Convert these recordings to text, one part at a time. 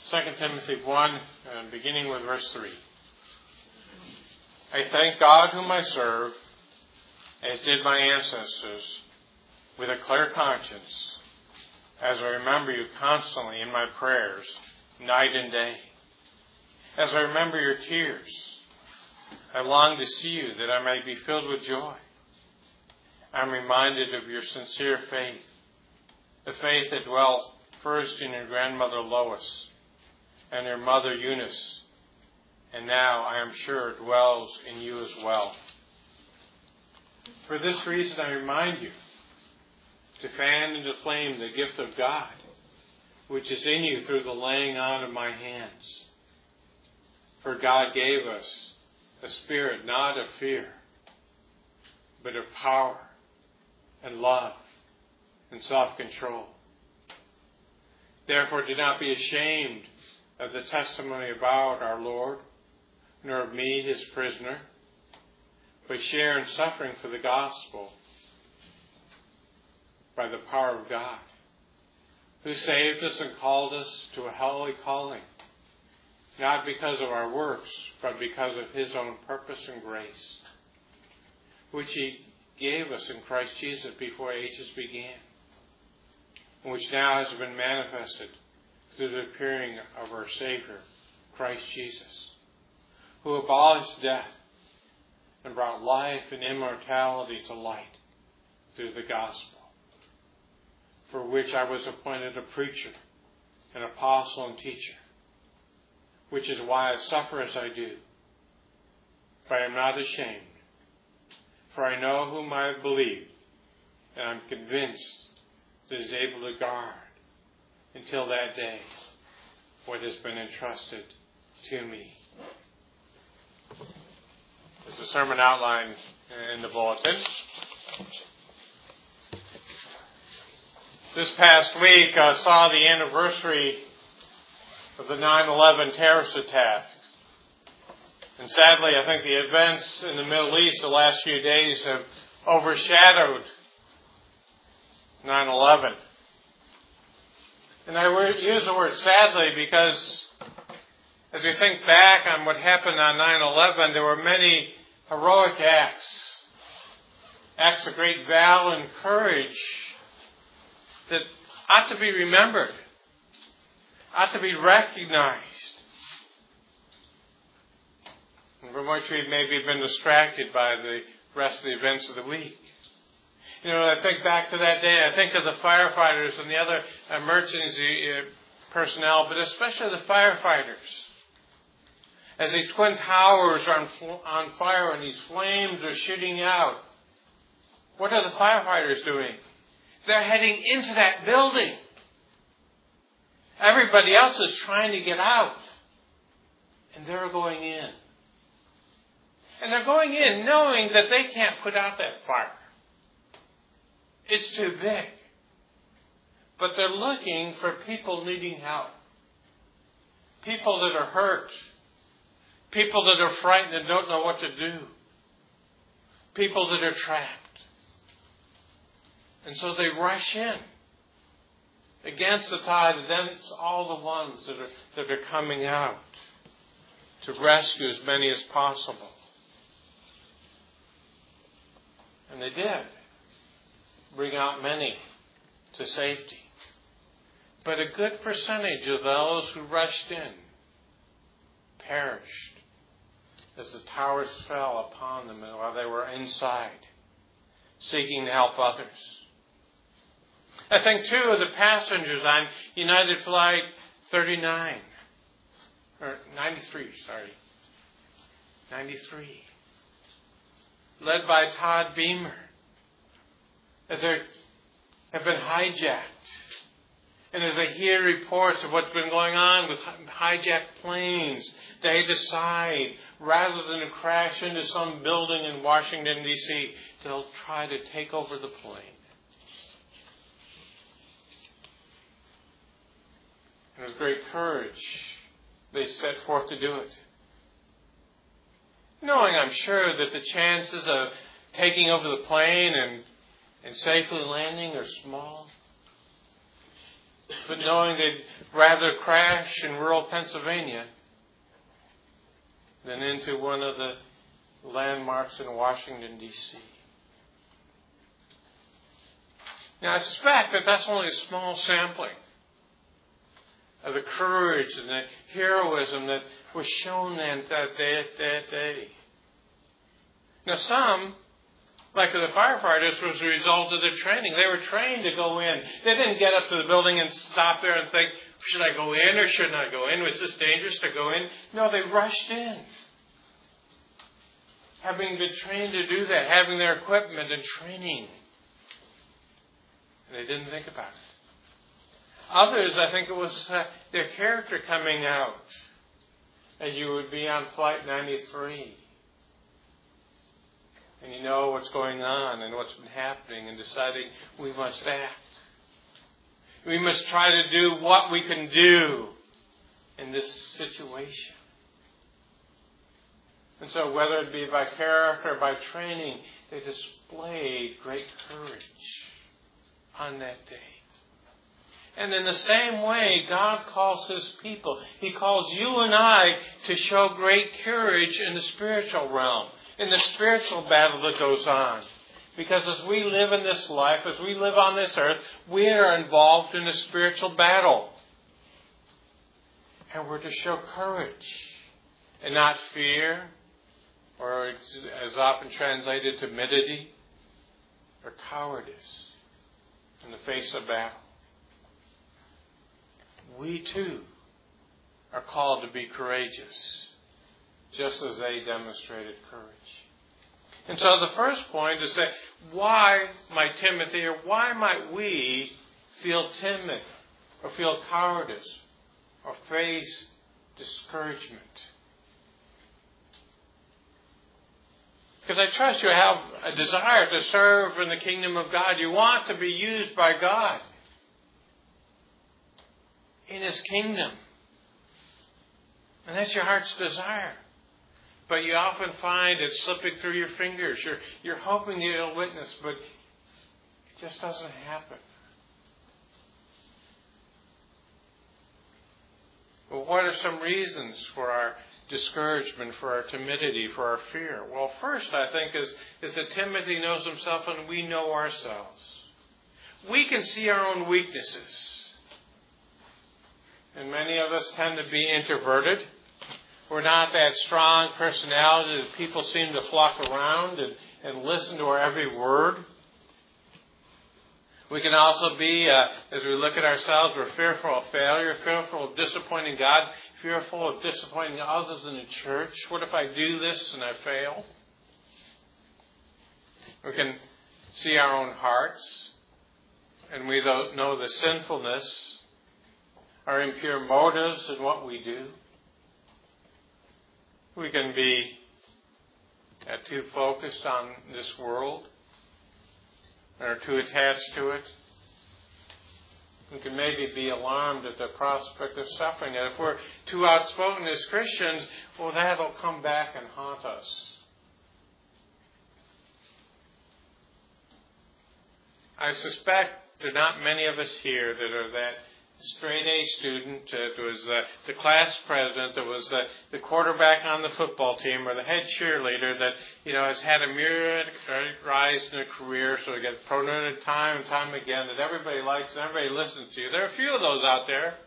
2 Timothy 1, beginning with verse 3. I thank God whom I serve, as did my ancestors, with a clear conscience, as I remember you constantly in my prayers, night and day. As I remember your tears, I long to see you that I may be filled with joy. I'm reminded of your sincere faith, the faith that dwelt first in your grandmother Lois and your mother Eunice, and now, I am sure, dwells in you as well. For this reason, I remind you to fan into flame the gift of God, which is in you through the laying on of my hands. For God gave us a spirit not of fear, but of power and love and self-control. Therefore, do not be ashamed of the testimony about our Lord, nor of me, his prisoner, but share in suffering for the gospel by the power of God, who saved us and called us to a holy calling, not because of our works, but because of his own purpose and grace, which he gave us in Christ Jesus before ages began, and which now has been manifested through the appearing of our Savior, Christ Jesus, who abolished death and brought life and immortality to light through the gospel, for which I was appointed a preacher, an apostle and teacher, which is why I suffer as I do. But I am not ashamed, for I know whom I have believed, and I am convinced that he is able to guard until that day what has been entrusted to me. There's a sermon outline in the bulletin. This past week saw the anniversary of the 9/11 terrorist attacks. And sadly, I think the events in the Middle East the last few days have overshadowed 9/11. And I use the word sadly because as we think back on what happened on 9/11, there were many heroic acts of great valor and courage that ought to be remembered, ought to be recognized, and from which we've maybe been distracted by the rest of the events of the week. You know, I think back to that day, I think of the firefighters and the other emergency personnel, but especially the firefighters. As the Twin Towers are on fire and these flames are shooting out, what are the firefighters doing? They're heading into that building. Everybody else is trying to get out, and they're going in. And they're going in knowing that they can't put out that fire. It's too big. But they're looking for people needing help. People that are hurt. People that are frightened and don't know what to do. People that are trapped. And so they rush in against the tide against all the ones that are coming out to rescue as many as possible. And they did bring out many to safety. But a good percentage of those who rushed in perished as the towers fell upon them while they were inside, seeking to help others. I think, too, of the passengers on United Flight 93, led by Todd Beamer, as they have been hijacked. And as I hear reports of what's been going on with hijacked planes, they decide, rather than to crash into some building in Washington, D.C., they'll try to take over the plane. And with great courage, they set forth to do it. Knowing, I'm sure, that the chances of taking over the plane and safely landing are small. but knowing they'd rather crash in rural Pennsylvania than into one of the landmarks in Washington, D.C. Now, I suspect that that's only a small sampling of the courage and the heroism that was shown that day. Now, some, like the firefighters, was a result of their training. They were trained to go in. They didn't get up to the building and stop there and think, should I go in or shouldn't I go in? Was this dangerous to go in? No, they rushed in. Having been trained to do that, having their equipment and training. And they didn't think about it. Others, I think it was their character coming out as you would be on Flight 93. And you know what's going on and what's been happening and deciding we must act. We must try to do what we can do in this situation. And so whether it be by character or by training, they displayed great courage on that day. And in the same way, God calls His people. He calls you and I to show great courage in the spiritual realm, in the spiritual battle that goes on. Because as we live in this life, as we live on this earth, we are involved in a spiritual battle. And we're to show courage and not fear, or as often translated, timidity or cowardice in the face of battle. We too are called to be courageous, just as they demonstrated courage. And so the first point is that why might Timothy, or why might we feel timid or feel cowardice or face discouragement? Because I trust you have a desire to serve in the kingdom of God. You want to be used by God in His kingdom. And that's your heart's desire. But you often find it slipping through your fingers. You're hoping you'll witness, but it just doesn't happen. Well, what are some reasons for our discouragement, for our timidity, for our fear? Well, first, I think, is that Timothy knows himself and we know ourselves. We can see our own weaknesses. And many of us tend to be introverted. We're not that strong personality that people seem to flock around and listen to our every word. We can also be, as we look at ourselves, we're fearful of failure, fearful of disappointing God, fearful of disappointing others in the church. What if I do this and I fail? We can see our own hearts, and we don't know the sinfulness, our impure motives in what we do. We can be too focused on this world, or too attached to it. We can maybe be alarmed at the prospect of suffering. And if we're too outspoken as Christians, well, that'll come back and haunt us. I suspect there are not many of us here that are that straight A student, that was the class president, that was the quarterback on the football team, or the head cheerleader that, has had a myriad rise in a career, so they get promoted time and time again, that everybody likes and everybody listens to you. There are a few of those out there.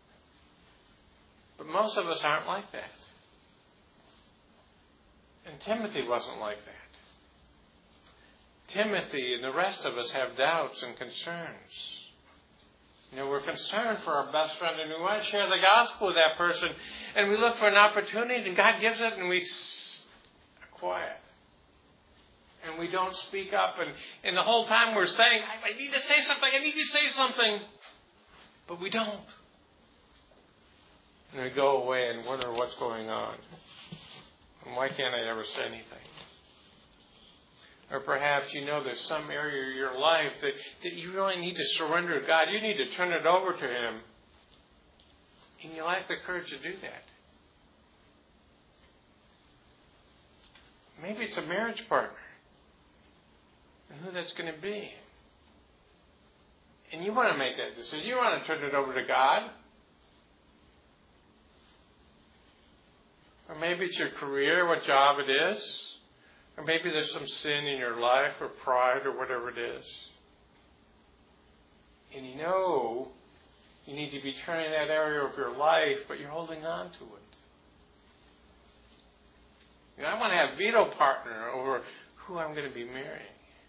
But most of us aren't like that. And Timothy wasn't like that. Timothy and the rest of us have doubts and concerns. We're concerned for our best friend, and we want to share the gospel with that person, and we look for an opportunity, and God gives it, and we are quiet. And we don't speak up, and the whole time we're saying, I need to say something, but we don't. And we go away and wonder what's going on. And why can't I ever say anything? Or perhaps there's some area of your life that you really need to surrender to God. You need to turn it over to Him. And you lack the courage to do that. Maybe it's a marriage partner. And who that's going to be. And you want to make that decision. You want to turn it over to God. Or maybe it's your career, what job it is. Or maybe there's some sin in your life or pride or whatever it is. And you know you need to be turning that area of your life, but you're holding on to it. You know, I want to have veto partner over who I'm going to be marrying.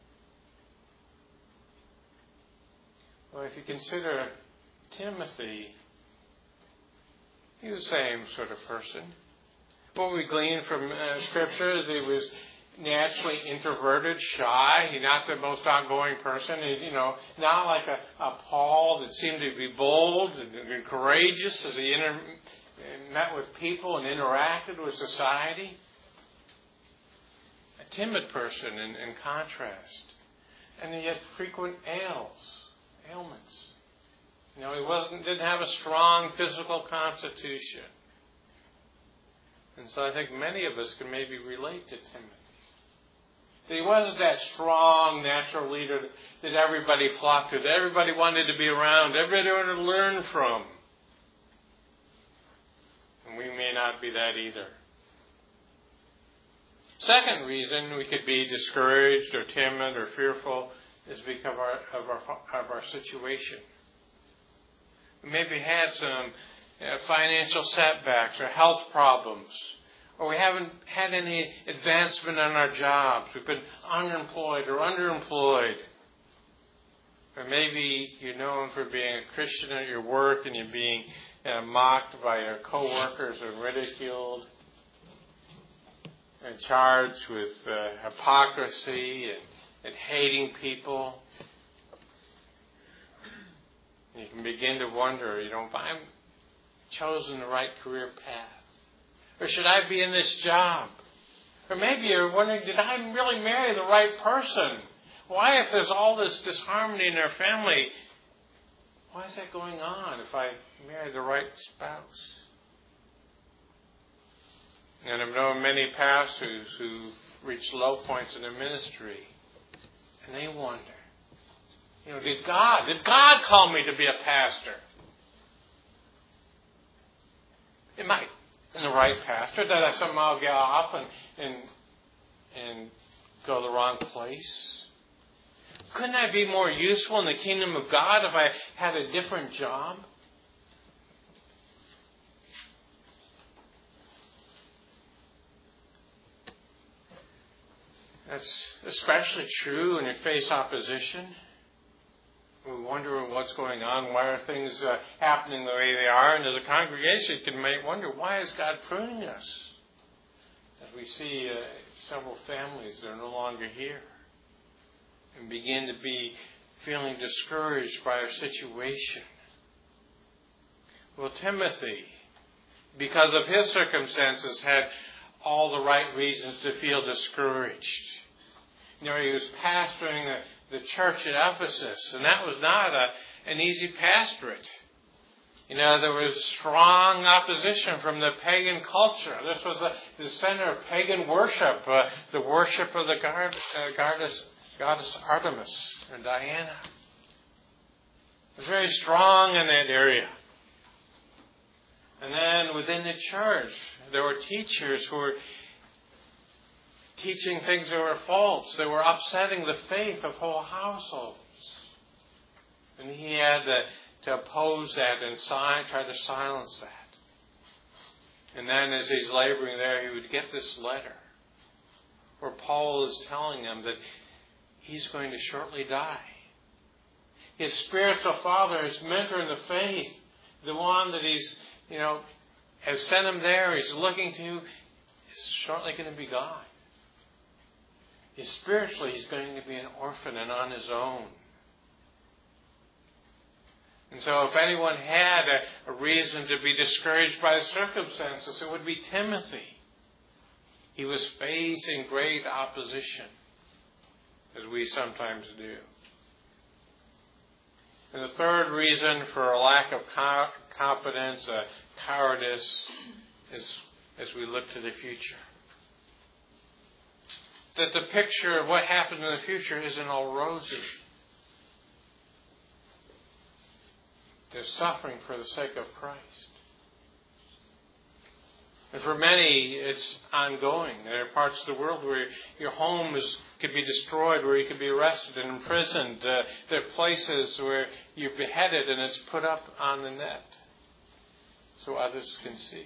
Well, if you consider Timothy, he was the same sort of person. What we glean from Scripture is he was naturally introverted, shy. He's not the most outgoing person. He's, not like a Paul that seemed to be bold and courageous as he met with people and interacted with society. A timid person in contrast. And he had frequent ailments. He didn't have a strong physical constitution. And so I think many of us can maybe relate to Timothy. He wasn't that strong natural leader that everybody flocked to, that everybody wanted to be around, everybody wanted to learn from. And we may not be that either. Second reason we could be discouraged or timid or fearful is because of our situation. We maybe had some financial setbacks or health problems, or we haven't had any advancement on our jobs. We've been unemployed or underemployed. Or maybe you're known for being a Christian at your work and you're being mocked by your co-workers and ridiculed and charged with hypocrisy and hating people. And you can begin to wonder, if I'm chosen the right career path. Or should I be in this job? Or maybe you're wondering, did I really marry the right person? Why, if there's all this disharmony in our family, why is that going on if I marry the right spouse? And I've known many pastors who reached low points in their ministry. And they wonder, did God call me to be a pastor? Am I in the right pastor? Did I somehow get off and go the wrong place? Couldn't I be more useful in the kingdom of God if I had a different job? That's especially true when you face opposition. We wonder what's going on, why are things happening the way they are, and as a congregation you may wonder, why is God pruning us? As we see several families that are no longer here and begin to be feeling discouraged by our situation. Well, Timothy, because of his circumstances, had all the right reasons to feel discouraged. He was pastoring the church at Ephesus, and that was not an easy pastorate. There was strong opposition from the pagan culture. This was the center of pagan worship, the worship of the goddess Artemis or Diana. It was very strong in that area. And then within the church, there were teachers who were teaching things that were false. They were upsetting the faith of whole households. And he had to oppose that and try to silence that. And then as he's laboring there, he would get this letter where Paul is telling him that he's going to shortly die. His spiritual father, his mentor in the faith, the one that he's, has sent him there, he's looking to, is shortly going to be gone. Spiritually, he's going to be an orphan and on his own. And so if anyone had a reason to be discouraged by the circumstances, it would be Timothy. He was facing great opposition, as we sometimes do. And the third reason for a lack of confidence, cowardice, is as we look to the future. That the picture of what happens in the future isn't all rosy. They're suffering for the sake of Christ. And for many, it's ongoing. There are parts of the world where your home could be destroyed, where you could be arrested and imprisoned. There are places where you're beheaded and it's put up on the net so others can see.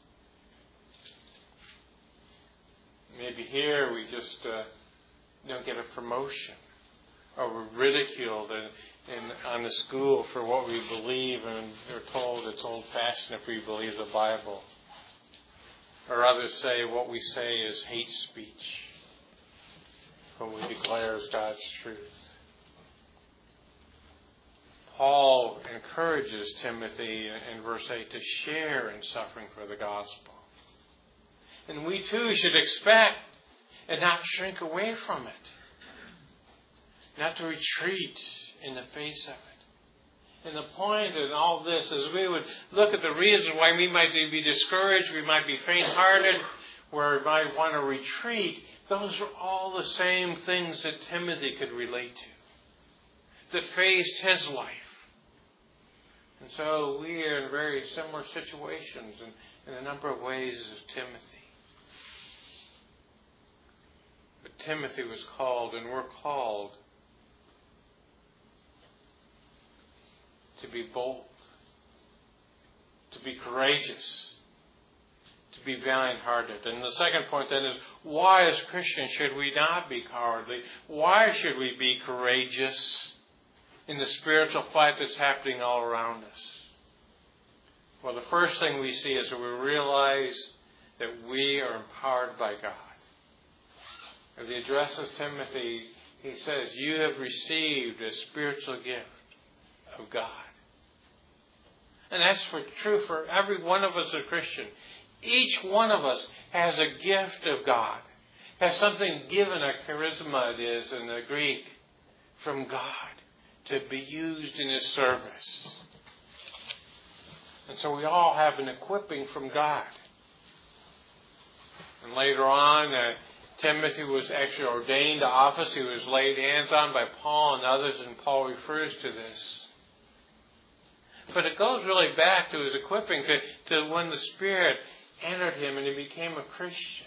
Maybe here we just don't get a promotion, or we're ridiculed on the school for what we believe, and we're told it's old-fashioned if we believe the Bible. Or others say what we say is hate speech when we declare as God's truth. Paul encourages Timothy in verse 8 to share in suffering for the gospel. And we too should expect and not shrink away from it. Not to retreat in the face of it. And the point in all this is we would look at the reasons why we might be discouraged, we might be faint-hearted, where we might want to retreat. Those are all the same things that Timothy could relate to, that faced his life. And so we are in very similar situations in a number of ways as Timothy. But Timothy was called, and we're called, to be bold, to be courageous, to be valiant-hearted. And the second point then is, why as Christians should we not be cowardly? Why should we be courageous in the spiritual fight that's happening all around us? Well, the first thing we see is that we realize that we are empowered by God. As he addresses Timothy, he says, you have received a spiritual gift of God. And that's true for every one of us as a Christian. Each one of us has a gift of God. Has something given, a charisma it is in the Greek, from God to be used in His service. And so we all have an equipping from God. And later on, Timothy was actually ordained to office. He was laid hands on by Paul and others, and Paul refers to this. But it goes really back to his equipping, to when the Spirit entered him and he became a Christian.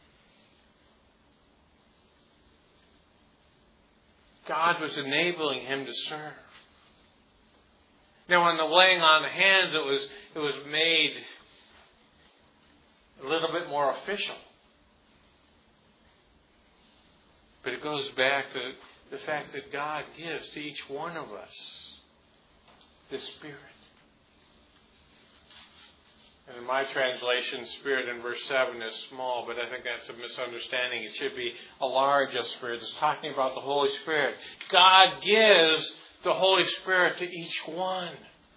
God was enabling him to serve. Now, on the laying on of hands, it was made a little bit more official. But it goes back to the fact that God gives to each one of us the Spirit. And in my translation, Spirit in verse 7 is small, but I think that's a misunderstanding. It should be a larger Spirit. It's talking about the Holy Spirit. God gives the Holy Spirit to each one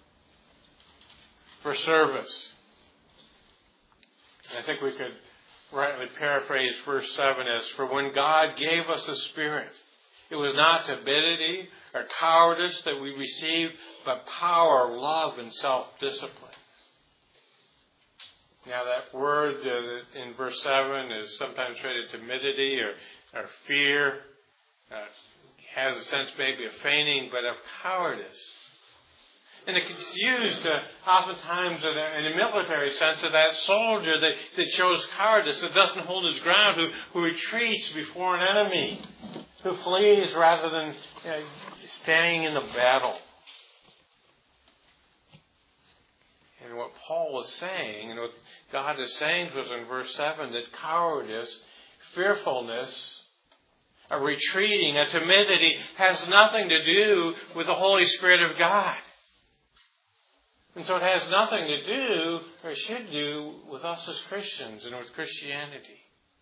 for service. And I think we could rightly paraphrase verse 7 as, for when God gave us the Spirit, it was not timidity or cowardice that we received, but power, love, and self-discipline. Now that word in verse 7 is sometimes translated timidity or fear. Has a sense maybe of feigning, but of cowardice. And it's used oftentimes in a military sense of that soldier that shows cowardice, that doesn't hold his ground, who retreats before an enemy, who flees rather than staying in the battle. And what Paul is saying, and what God is saying to us in verse 7, that cowardice, fearfulness, a retreating, a timidity, has nothing to do with the Holy Spirit of God. And so it has nothing to do, or should do, with us as Christians and with Christianity.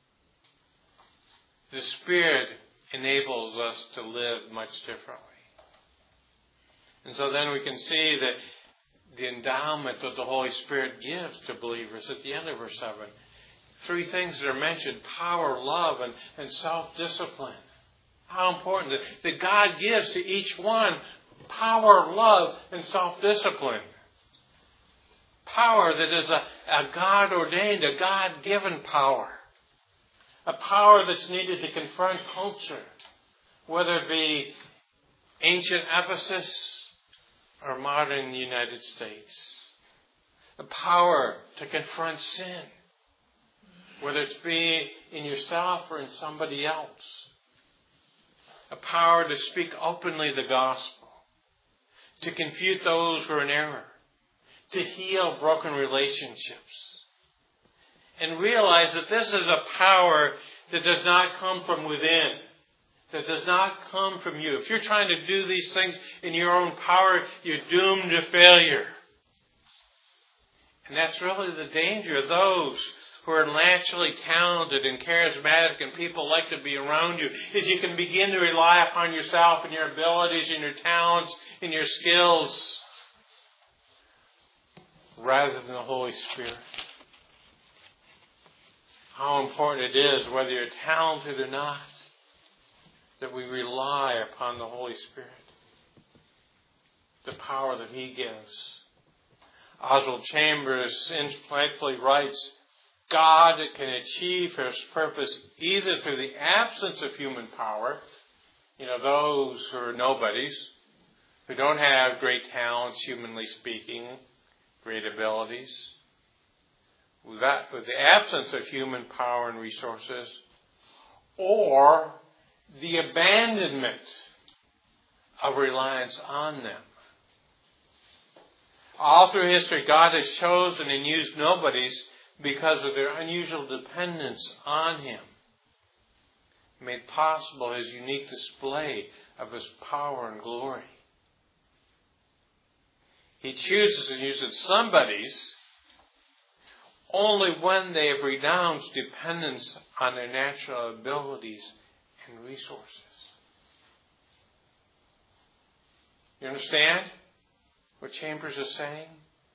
The Spirit enables us to live much differently. And so then we can see that the endowment that the Holy Spirit gives to believers at the end of verse 7. Three things that are mentioned: power, love, and self-discipline. How important that God gives to each one power, love, and self-discipline. Power that is a God-ordained, a God-given power. A power that's needed to confront culture, whether it be ancient Ephesus our modern United States. The power to confront sin, whether it's be in yourself or in somebody else. A power to speak openly the gospel, to confute those who are in error, to heal broken relationships. And realize that this is a power that does not come from within, that does not come from you. If you're trying to do these things in your own power, you're doomed to failure. And that's really the danger of those who are naturally talented and charismatic and people like to be around you, is you can begin to rely upon yourself and your abilities and your talents and your skills rather than the Holy Spirit. How important it is, whether you're talented or not, that we rely upon the Holy Spirit, the power that He gives. Oswald Chambers insightfully writes, God can achieve His purpose either through the absence of human power, those who are nobodies, who don't have great talents, humanly speaking, great abilities, with the absence of human power and resources, or the abandonment of reliance on them. All through history, God has chosen and used nobodies because of their unusual dependence on Him. Made possible His unique display of His power and glory. He chooses and uses somebodies only when they have renounced dependence on their natural abilities and resources. You understand what Chambers is saying?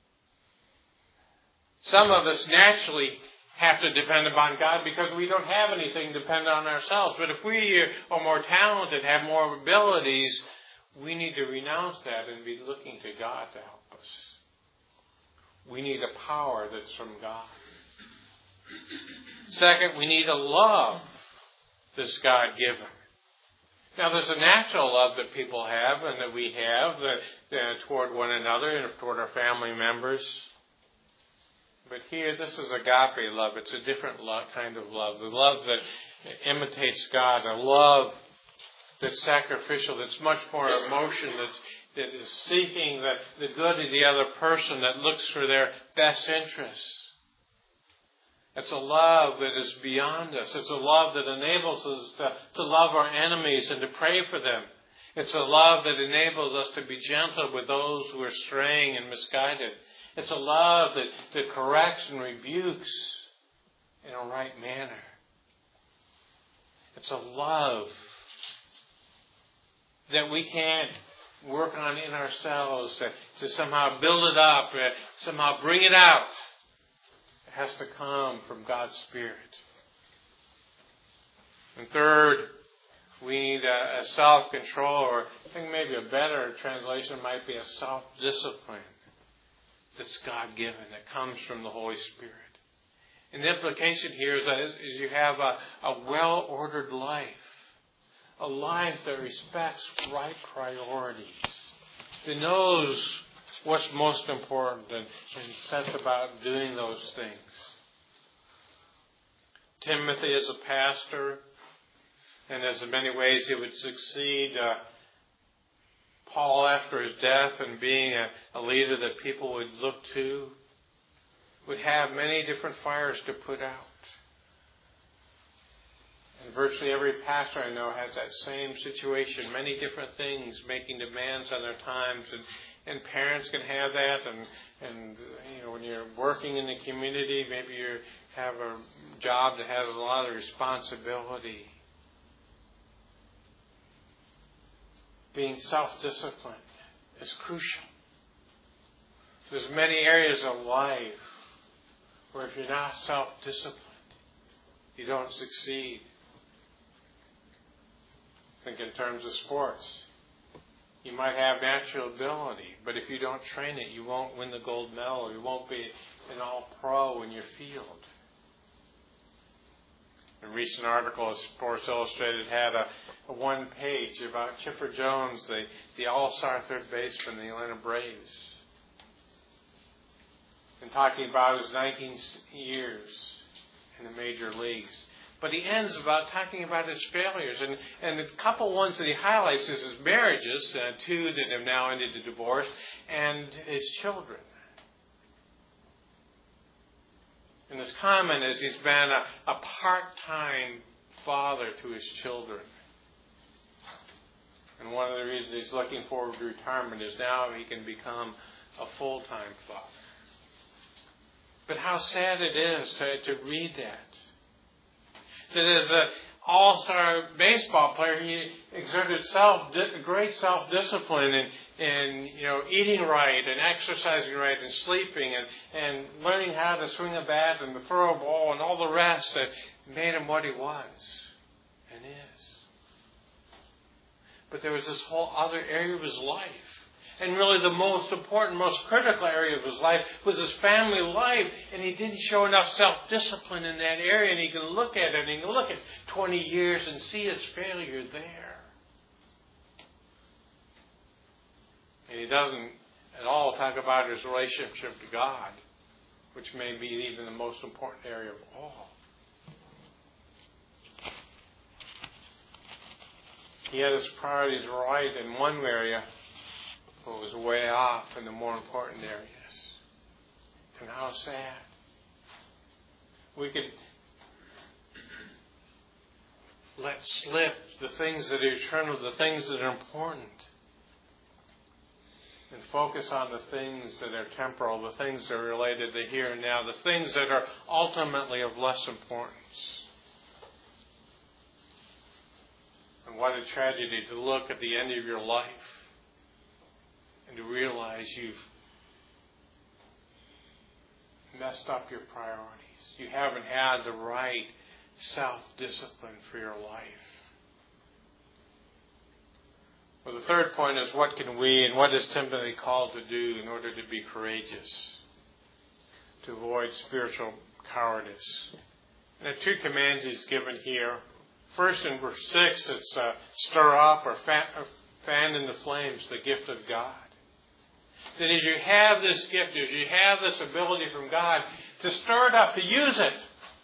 Some of us naturally have to depend upon God because we don't have anything dependent on ourselves. But if we are more talented, have more abilities, we need to renounce that and be looking to God to help us. We need a power that's from God. Second, we need a love that's God-given. Now, there's a natural love that people have and that we have toward one another and toward our family members. But here, this is agape love. It's a different kind of love. The love that imitates God. A love that's sacrificial, that's much more emotion, that is seeking the good of the other person, that looks for their best interests. It's a love that is beyond us. It's a love that enables us to love our enemies and to pray for them. It's a love that enables us to be gentle with those who are straying and misguided. It's a love that corrects and rebukes in a right manner. It's a love that we can't work on in ourselves to somehow build it up, somehow bring it out. It has to come from God's Spirit. And third, we need a self-control, or I think maybe a better translation might be a self-discipline that's God-given, that comes from the Holy Spirit. And the implication here is you have a well-ordered life, a life that respects right priorities, that knows what's most important and sets about doing those things. Timothy is a pastor, and as in many ways he would succeed Paul after his death, and being a leader that people would look to, would have many different fires to put out. And virtually every pastor I know has that same situation, many different things making demands on their times, and parents can have that, and when you're working in the community, maybe you have a job that has a lot of responsibility. Being self-disciplined is crucial. There's many areas of life where if you're not self-disciplined, you don't succeed. Think in terms of sports. You might have natural ability, but if you don't train it, you won't win the gold medal, or you won't be an all-pro in your field. A recent article, Sports Illustrated, had a one-page about Chipper Jones, the all-star third baseman of the Atlanta Braves, and talking about his 19 years in the major leagues. But he ends about talking about his failures. And the couple ones that he highlights is his marriages, two that have now ended in divorce, and his children. And his comment is he's been a part-time father to his children. And one of the reasons he's looking forward to retirement is now he can become a full-time father. But how sad it is to read that. That as an all-star baseball player, he exerted great self-discipline in eating right and exercising right and sleeping and learning how to swing a bat and to throw a ball and all the rest that made him what he was and is. But there was this whole other area of his life. And really the most important, most critical area of his life was his family life. And he didn't show enough self-discipline in that area. And he can look at it and he can look at 20 years and see his failure there. And he doesn't at all talk about his relationship to God, which may be even the most important area of all. He had his priorities right in one area, but was way off in the more important areas. And how sad. We could let slip the things that are eternal, the things that are important, and focus on the things that are temporal, the things that are related to here and now, the things that are ultimately of less importance. And what a tragedy to look at the end of your life and to realize you've messed up your priorities. You haven't had the right self-discipline for your life. Well, the third point is what can we and what is Timothy called to do in order to be courageous, to avoid spiritual cowardice. And there are two commands he's given here. First, in verse 6, it's stir up or fan into flames the gift of God. That as you have this gift, as you have this ability from God, to stir it up, to use it.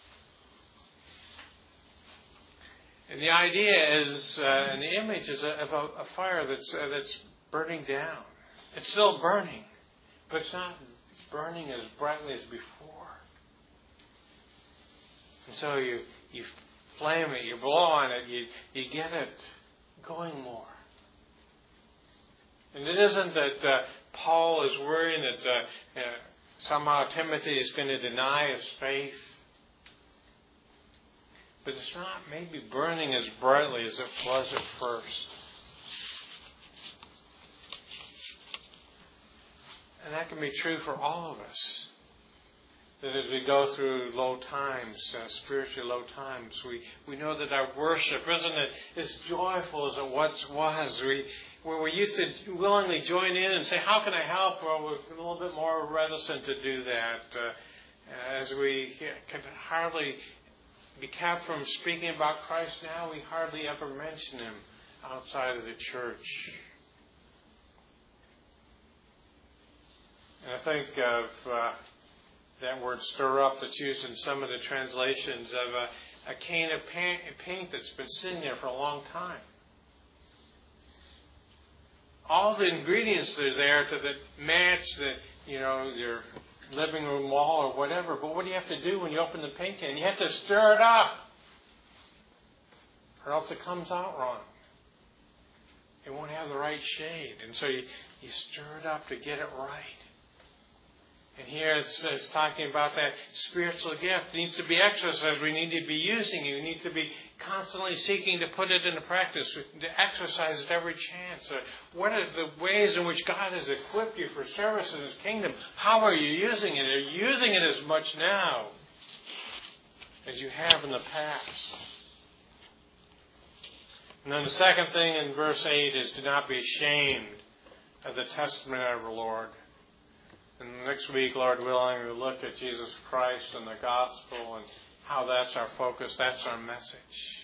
And the idea is, and the image is of a fire that's burning down. It's still burning, but it's not burning as brightly as before. And so you flame it, you blow on it, you get it going more. And it isn't that Paul is worrying that somehow Timothy is going to deny his faith. But it's not maybe burning as brightly as it was at first. And that can be true for all of us. That as we go through low times, spiritually low times, we know that our worship isn't as joyful as it once was. Where we used to willingly join in and say, how can I help? Well, we're a little bit more reticent to do that. As we can hardly be kept from speaking about Christ now, we hardly ever mention Him outside of the church. And I think of that word stir up that's used in some of the translations of a can of paint that's been sitting there for a long time. All the ingredients are there that match your living room wall or whatever. But what do you have to do when you open the paint can? You have to stir it up, or else it comes out wrong. It won't have the right shade. And so you stir it up to get it right. And here it's talking about that spiritual gift. It needs to be exercised. We need to be using it. We need to be constantly seeking to put it into practice, to exercise it every chance. What are the ways in which God has equipped you for service in His kingdom? How are you using it? Are you using it as much now as you have in the past? And then the second thing in verse 8 is to not be ashamed of the testimony of our Lord. And next week, Lord willing, we'll look at Jesus Christ and the gospel how that's our focus, that's our message.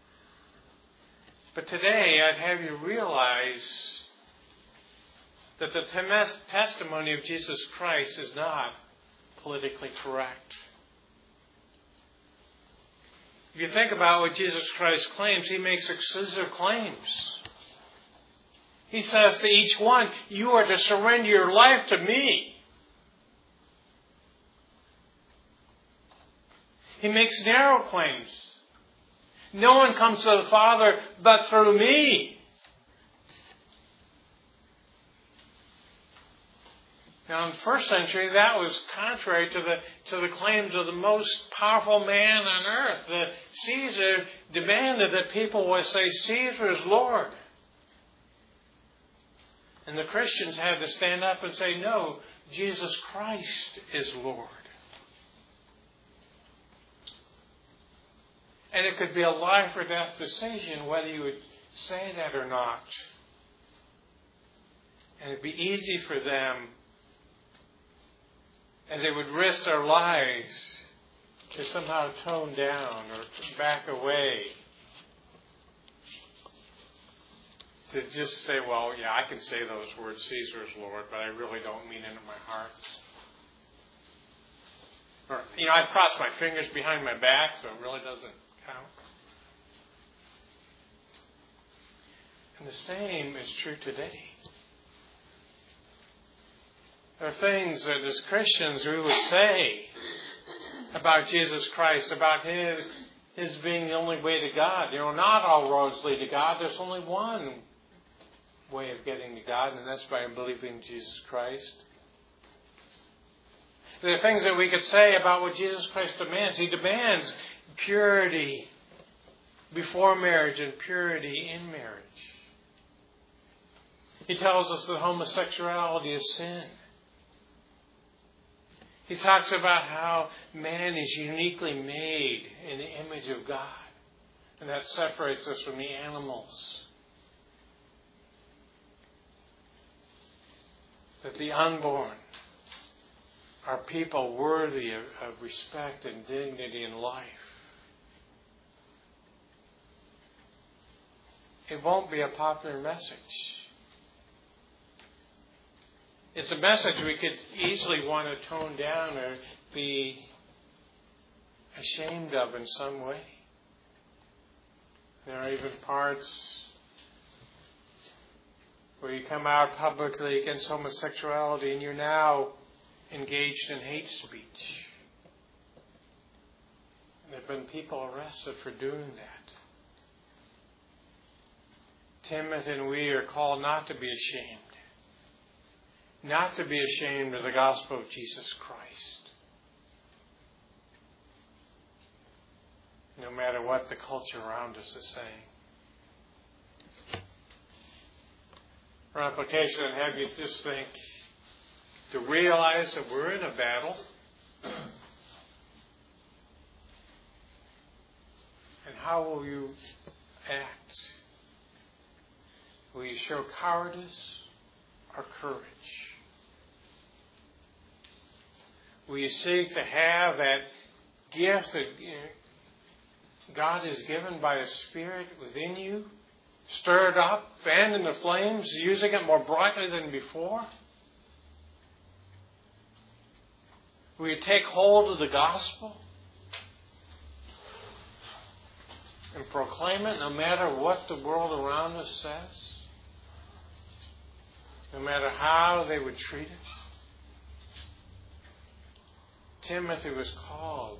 But today, I'd have you realize that the testimony of Jesus Christ is not politically correct. If you think about what Jesus Christ claims, he makes exclusive claims. He says to each one, you are to surrender your life to me. He makes narrow claims. No one comes to the Father but through me. Now, in the first century, that was contrary to the claims of the most powerful man on earth. The Caesar demanded that people would say, Caesar is Lord. And the Christians had to stand up and say, no, Jesus Christ is Lord. And it could be a life or death decision whether you would say that or not. And it'd be easy for them, as they would risk their lives, to somehow tone down or to back away. To just say, well, yeah, I can say those words, Caesar is Lord, but I really don't mean it in my heart. Or, I cross my fingers behind my back, so it really doesn't count. And the same is true today. There are things that as Christians we would say about Jesus Christ, about His being the only way to God. Not all roads lead to God. There's only one way of getting to God, and that's by believing in Jesus Christ. There are things that we could say about what Jesus Christ demands. He demands purity before marriage and purity in marriage. He tells us that homosexuality is sin. He talks about how man is uniquely made in the image of God, and that separates us from the animals. That the unborn are people worthy of respect and dignity in life. It won't be a popular message. It's a message we could easily want to tone down or be ashamed of in some way. There are even parts where you come out publicly against homosexuality and you're now engaged in hate speech. There have been people arrested for doing that. Timothy and we are called not to be ashamed. Not to be ashamed of the gospel of Jesus Christ. No matter what the culture around us is saying. For application, I'd have you just think, to realize that we're in a battle. And how will you act? Will you show cowardice or courage? Will you seek to have that gift that God has given by His Spirit within you? Stirred up, fanned into flames, using it more brightly than before? Will you take hold of the gospel and proclaim it no matter what the world around us says? No matter how they would treat it? Timothy was called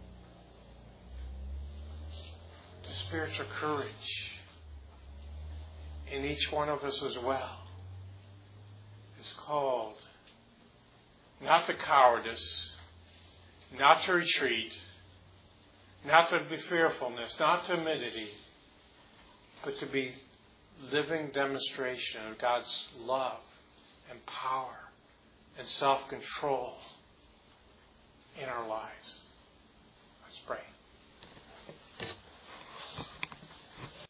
to spiritual courage. And each one of us as well is called not to cowardice, not to retreat, not to be fearfulness, not timidity, but to be living demonstration of God's love and power and self-control in our lives. Let's pray.